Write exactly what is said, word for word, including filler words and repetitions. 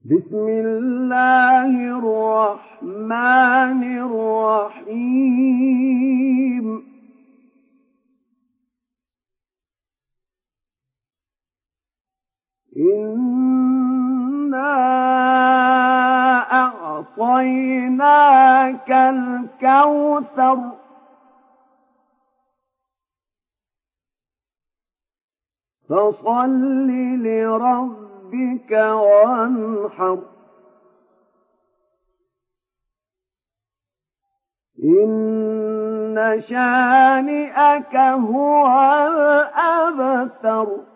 بسم الله الرحمن الرحيم إنا أعطيناك الكوثر فصل لربك وانحر إن شانئك هو الأبتر